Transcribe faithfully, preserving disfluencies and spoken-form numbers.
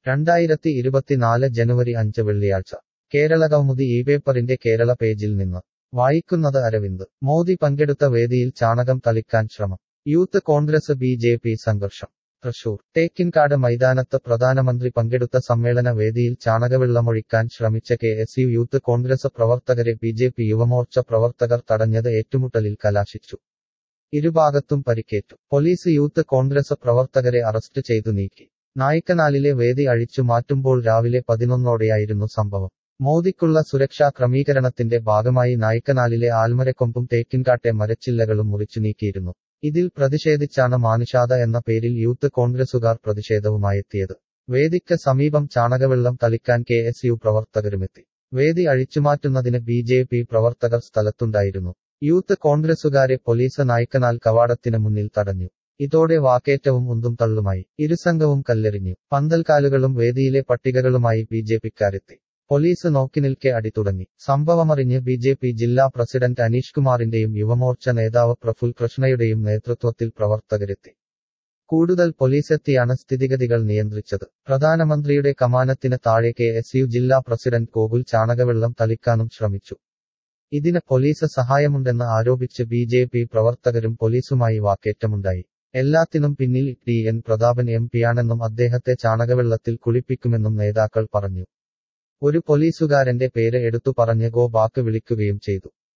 രണ്ടായിരത്തി ഇരുപത്തിനാല് ജനുവരി അഞ്ച് വെള്ളിയാഴ്ച കേരളകൗമുദി ഈ പേപ്പറിന്റെ കേരള പേജിൽ നിന്ന് വായിക്കുന്നത് അരവിന്ദ്. മോദി പങ്കെടുത്ത വേദിയിൽ ചാണകം തളിക്കാൻ ശ്രമം. Youth Congress B J P സംഘർഷം. തൃശൂർ തേക്കിൻകാട് മൈതാനത്ത് പ്രധാനമന്ത്രി പങ്കെടുത്ത സമ്മേളന വേദിയിൽ ചാണകവെള്ളമൊഴിക്കാൻ ശ്രമിച്ച K S U Youth Congress പ്രവർത്തകരെ ബി ജെ പി യുവമോർച്ച പ്രവർത്തകർ തടഞ്ഞത് ഏറ്റുമുട്ടലിൽ കലാശിച്ചു. ഇരുഭാഗത്തും പരിക്കേറ്റു. പോലീസ് യൂത്ത് കോൺഗ്രസ് പ്രവർത്തകരെ അറസ്റ്റ് ചെയ്തു നീക്കി. നായ്ക്കനാലിലെ വേദി അഴിച്ചു മാറ്റുമ്പോൾ രാവിലെ പതിനൊന്നോടെയായിരുന്നു സംഭവം. മോദിക്കുള്ള സുരക്ഷാ ക്രമീകരണത്തിന്റെ ഭാഗമായി നായ്ക്കനാലിലെ ആൽമരക്കൊമ്പും തേക്കിൻകാട്ടെ മരച്ചില്ലകളും മുറിച്ചു നീക്കിയിരുന്നു. ഇതിൽ പ്രതിഷേധിച്ചാണ് മാനുഷാദ എന്ന പേരിൽ യൂത്ത് കോൺഗ്രസുകാർ പ്രതിഷേധവുമായെത്തിയത്. വേദിക്ക് സമീപം ചാണകവെള്ളം തളിക്കാൻ കെ എസ് യു പ്രവർത്തകരുമെത്തി. വേദി അഴിച്ചുമാറ്റുന്നതിന് ബി ജെ പി പ്രവർത്തകർ സ്ഥലത്തുണ്ടായിരുന്നു. യൂത്ത് കോൺഗ്രസുകാരെ പോലീസ് നായ്ക്കനാൽ കവാടത്തിന് മുന്നിൽ തടഞ്ഞു. ഇതോടെ വാക്കേറ്റവും ഉന്തും തള്ളുമായി. ഇരുസംഘവും കല്ലെറിഞ്ഞു. പന്തൽക്കാലുകളും വേദിയിലെ പട്ടികകളുമായി ബി ജെ പിക്കാരെത്തി. പോലീസ് നോക്കിനിൽക്കെ അടി തുടങ്ങി. സംഭവമറിഞ്ഞ് ബി ജെ പി ജില്ലാ പ്രസിഡന്റ് അനീഷ് കുമാറിന്റെയും യുവമോർച്ച നേതാവ് പ്രഫുൽ കൃഷ്ണയുടെയും നേതൃത്വത്തിൽ പ്രവർത്തകരെത്തി. കൂടുതൽ പോലീസെത്തിയാണ് സ്ഥിതിഗതികൾ നിയന്ത്രിച്ചത്. പ്രധാനമന്ത്രിയുടെ കമാനത്തിന് താഴെ കെ എസ് യു ജില്ലാ പ്രസിഡന്റ് ഗോകുൽ ചാണകവെള്ളം തളിക്കാനും ശ്രമിച്ചു. ഇതിന് പോലീസ് സഹായമുണ്ടെന്ന് ആരോപിച്ച് ബി ജെ പി പ്രവർത്തകരും പോലീസുമായി വാക്കേറ്റമുണ്ടായി. എല്ലാത്തിനും പിന്നിൽ ടി എൻ പ്രതാപൻ എം പിയാണെന്നും അദ്ദേഹത്തെ ചാണകവെള്ളത്തിൽ കുളിപ്പിക്കുമെന്നും നേതാക്കൾ പറഞ്ഞു. ഒരു പോലീസുകാരന്റെ പേര് എടുത്തു പറഞ്ഞ് ഗോ ബാക്ക് വിളിക്കുകയും ചെയ്തു.